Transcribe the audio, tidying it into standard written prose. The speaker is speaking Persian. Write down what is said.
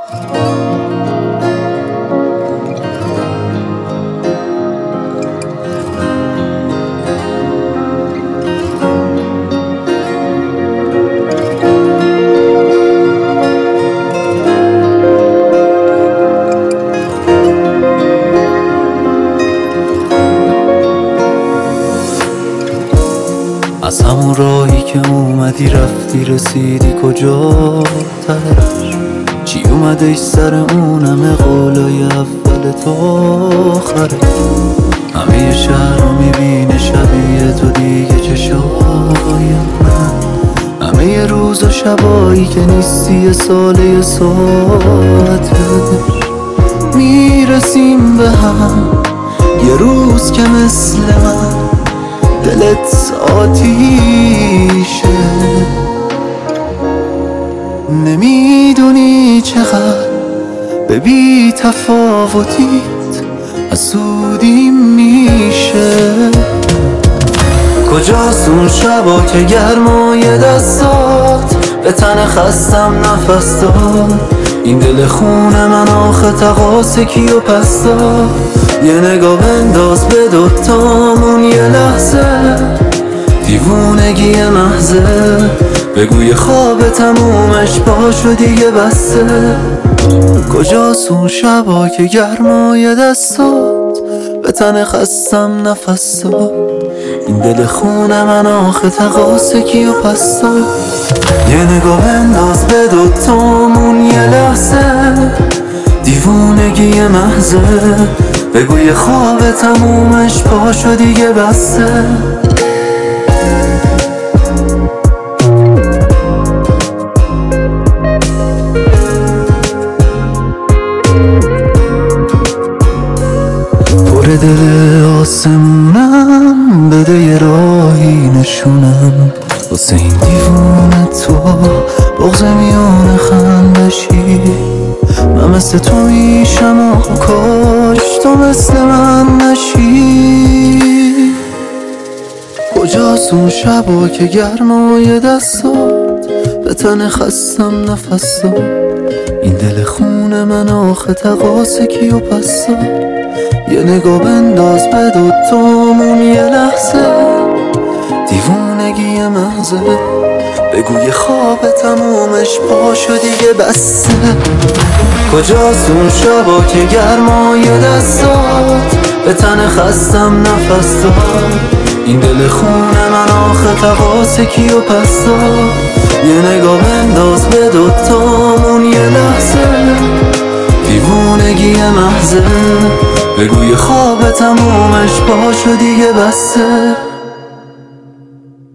از همون راهی که اومدی رفتی رسیدی کجا تهش؟ چی اومده سر اونم قولای اول تا آخره؟ همه شهر رو میبینه شبیه تو دیگه چشای من، همه روز و شبایی که نیستی یه ساله یه ساعته. میرسیم به هم یه روز که مثل من دلت آتیشه، نمیدونی چقدر به بی تفاوتیت حسودی میشه. کجاست اون شبا که گرمای دستات به تن خستم نفس داد؟ این دل خون من آخه تقاس کیو پس داد؟ یه نگاه بنداز به دوتامون یه لحظه، دیوونگی محضه، بگو یه خواب تمومش پاشو دیگه بسته. کجاست اون شبا که گرمای دستات به تن خستم نفس داد؟ این دل خون من آخه تقاس کیو پس داد؟ یه نگاه بنداز به دوتامون یه لحظه، دیوونگی محضه، بگو یه خواب تمومش پاشو دیگه بسته. پر دل آسمونم بده یه راهی نشونم، واسه این دیوونه تو بغض میونه خندشی. من مثل تو میشم آخه کاش تو مثل من نشی. کجاست اون شبا که گرمای دستات به تن خستم نفس داد؟ این دل خون من آخه تقاس کیو پس داد؟ یه نگاه بنداز به دوتامون یه لحظه، دیوونگی محضه، بگو یه خواب تمومش پاشو دیگه بسته. کجاست اون شبا که گرمای دستات به تن خستم نفس داد؟ این دل خون من آخه تقاس کیو پس داد؟ یه نگاه بنداز به دوتامون یه لحظه، دیوونگی محضه، بگو یه خواب تمومش پاشو دیگه بسته.